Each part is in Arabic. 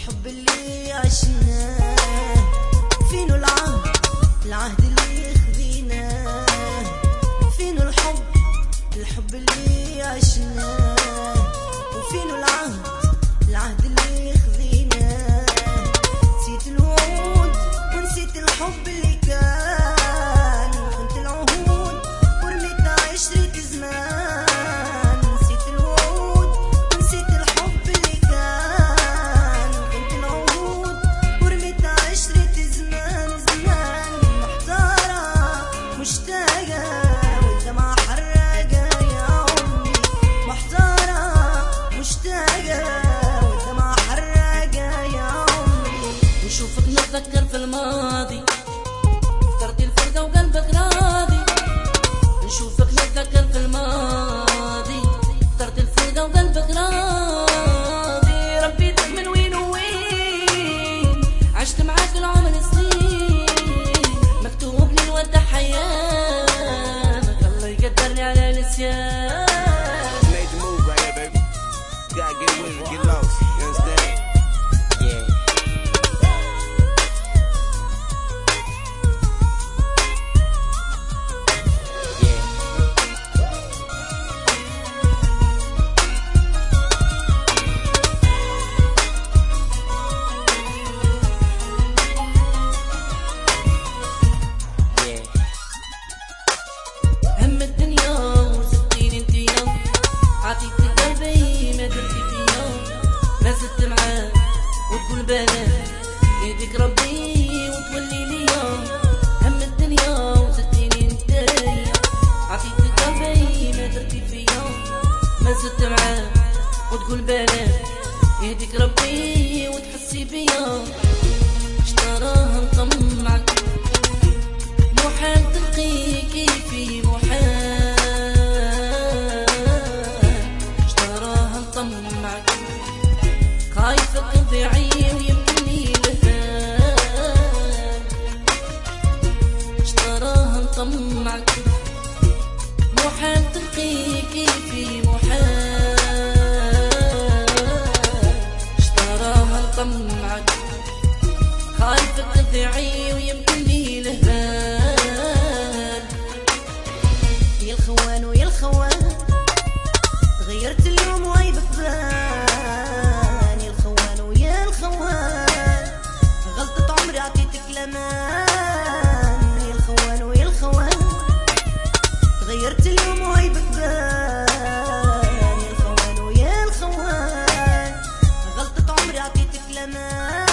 الحب اللي عشناه، فينو العهد اللي خذيناه، فينو الحب اللي عشناه، وفينو العهد اللي خذيناه. نسيت الوعود ونسيت الحب اللي كان، وخنت العهود ورميت عشرة زمان. نسيت الوعود ونسيت الحب اللي كان، وخنت العهود ورميت عشرة زمان. محتارة مشتاقة والدمعة حرقة يا عمري، محتارة مشتاقة والدمعة حرقة يا عمري. نشوفك نتذكر في الماضي، اخترت الفرقة وقلبك راضي. نشوفك نتذكر في الماضي، اخترت الفرقة وقلبك راضي. ربيتك من وين وين، عشت معاك العمر سنين، مكتوب لي الودع حياتك، الله يقدرني على نسيان. Made the move right here, baby. Gotta get with it, get lost. You understand? Yeah. هم الدنيا وزدتيني انت يوم، عطيتني قلبي ما درتي في يوم، ما زدت معاك وتقول بنات يهديك ربي وتولي لي يوم. هم الدنيا وزدتيني انت عطيتني قلبي ما درتي في يوم، ما زدت معاك وتقول بنات يهديك ربي وتحسي بيوم. اشتراها نطمعك محال تلقيكي في محال، اشتراها نطمعك خايفة تضيعي ويمكنني لهان. اشتراها نطمعك محال تلقيكي في محال، اشتراها نطمعك خايفة تضيعي ويمكنني لهان. يا الخوان ويا الخوان تغيرت اليوم وعيبك بان. يا الخوان ويا الخوان غلطة عمري عطيتك الأمان. يا الخوان ويا الخوان تغيرت اليوم وعيبك بان. يا الخوان ويا الخوان غلطة عمري عطيتك الأمان.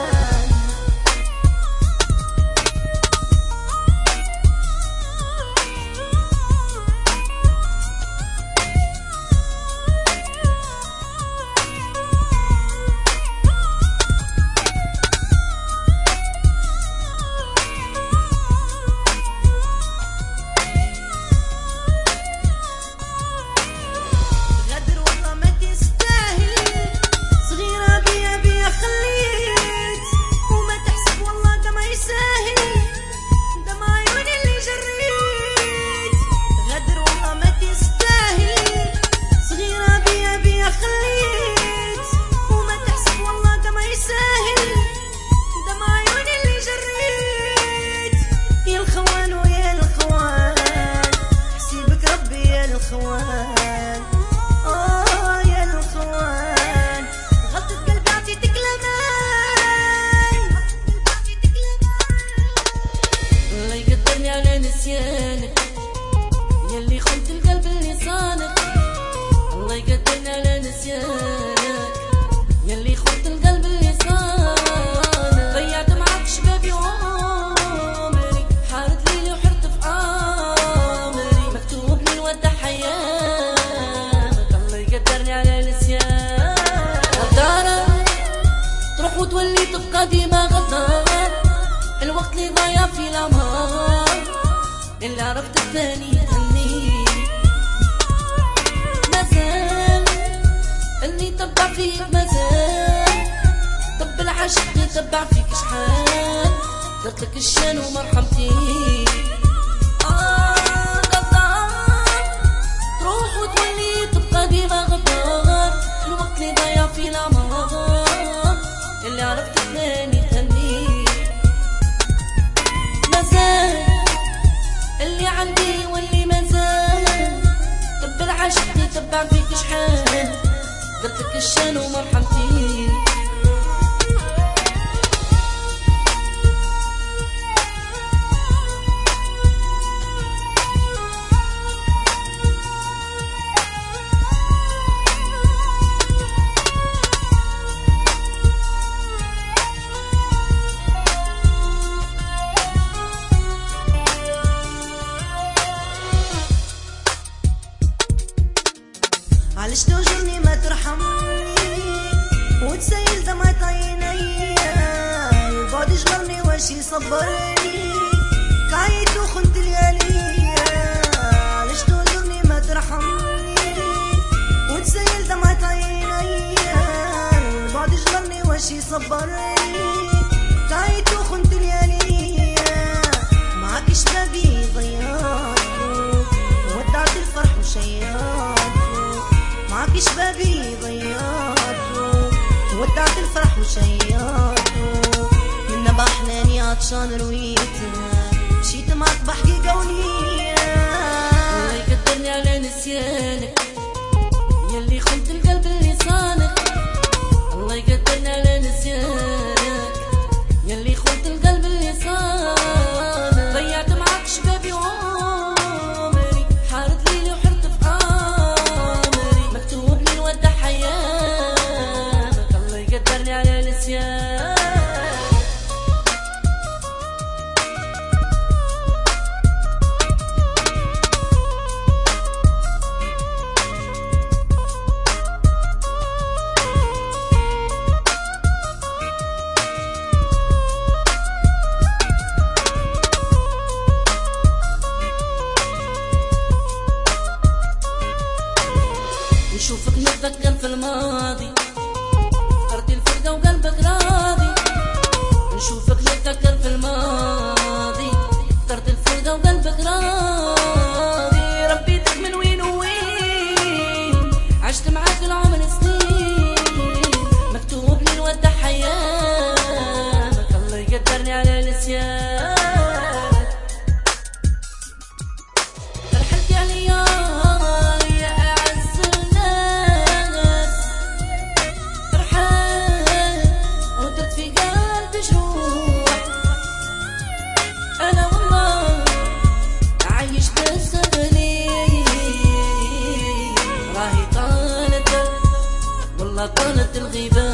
يلي خنت القلب اللي صانك، الله يقدرني على نسيانك. يلي خنت القلب اللي صانك، ضيعت معاك شبابي وعمري، حارت ليلي وحرت في عمري، مكتوب لي الودع حياتك، الله يقدرني على نسيانك. غدارة تروح وتولي تبقى ديما غدار، الوقت اللي ضايع في الأمهار، اللي عرفت الثاني يهني. مازال اللي تبع فيك، مازال طب العاشق يتبع فيك شحال، درتلك الشان ومرحمتي. غدار تروح وتولي تبقى ديما غدار، الوقت اللي ضايع في الأمهار، عشتني تبع فيك شحال درتك الشان ومرحمتي. علاش تهجرني ما ترحمني وتسيل دمعة عينيا البعد جبرني واش يصبرني تعيت وخنت لياليا. علاش تهجرني ما ترحمني وتسيل دمعة عينيا البعد جبرني واش يصبرني تعيت وخنت لياليا. معاك شبابي ضيعتو ودعت الفرح وشيعتو معاك شبابي ضيعتو ودعت الفرح وشيعتو من نبع حناني عطشان رويتها مشيت معاك بحقيقة ونية. الله يقدرني على نسيانك يلي خنت القلب اللي صانك. الله يقدرني على نسيانك يلي خنت القلب اللي صانك. ضيعت معاك شبابي وعمري حارت ليلي وحرت في عمري مكتوب لي نودع حياتك. الله يقدرني على نسيانك. نشوفك نتذكر في الماضي اخترتي الفرقة وقلبك راضي. نشوفك نتذكر في الماضي اخترت الفرقة وقلبك راضي. ربيتك من وين وين عشت معاك العمر سنين مكتوب لي نودع حياتك. الله يقدرني على نسيانك. رحلت عليا طالت الغيبة.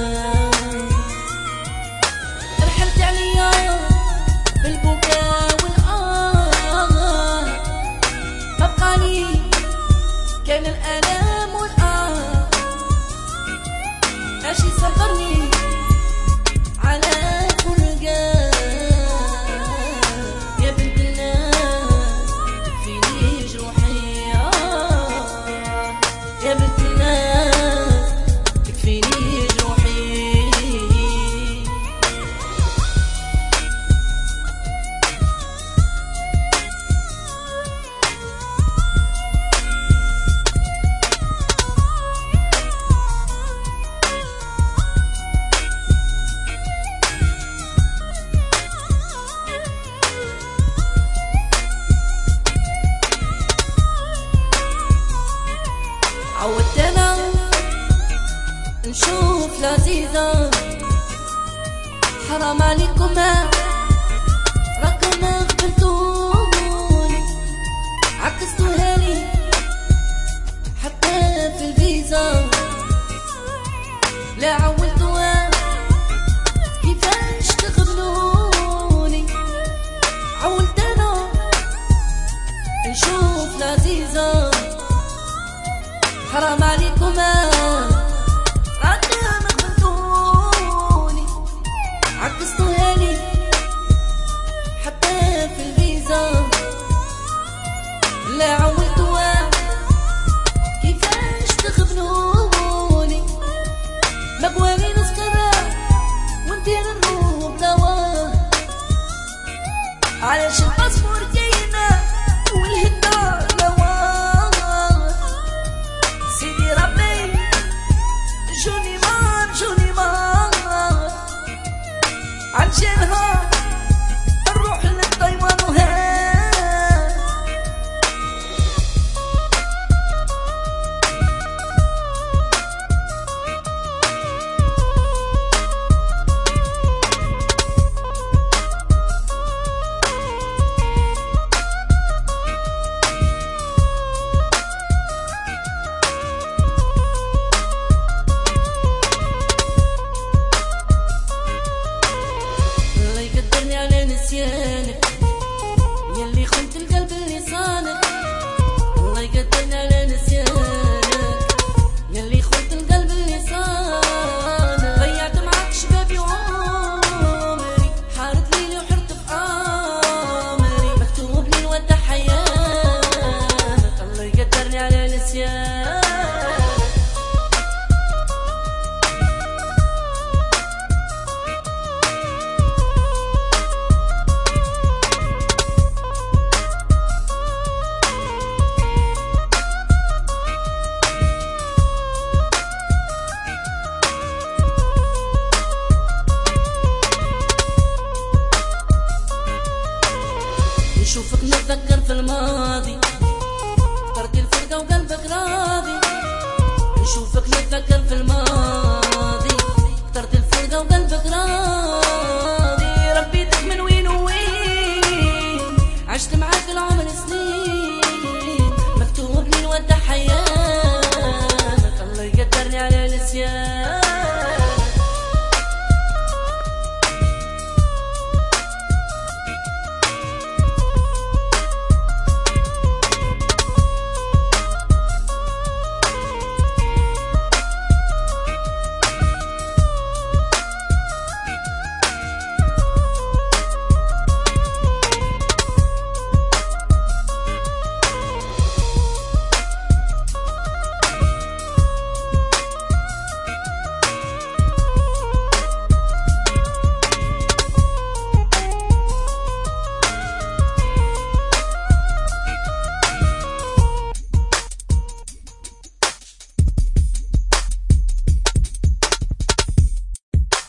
رحلت عليا بالبكاء والآه بقالي كان الآلام والآه عشي صبرني على فرقة. يا بنت الناس تكفيني جروحي يا بنت الناس تكفيني جروحي. عودتنا نشوف لذيذة حرام عليكم راكم قبلتوني عكستوها لي حتى في الفيزا. لا عولتوها كيفاش تقبلوني. عولتنا نشوف لذيذة حرام عليكم راكم قبلتوني عكستوها لي حتى في الفيزا. لا عودتوها كيفاش تقبلوني. مبوالي نسكرها وندير الروح بلاواه علاش الباسبور جاينا والهدى لواه. سيدي ربي جوني مار عالشان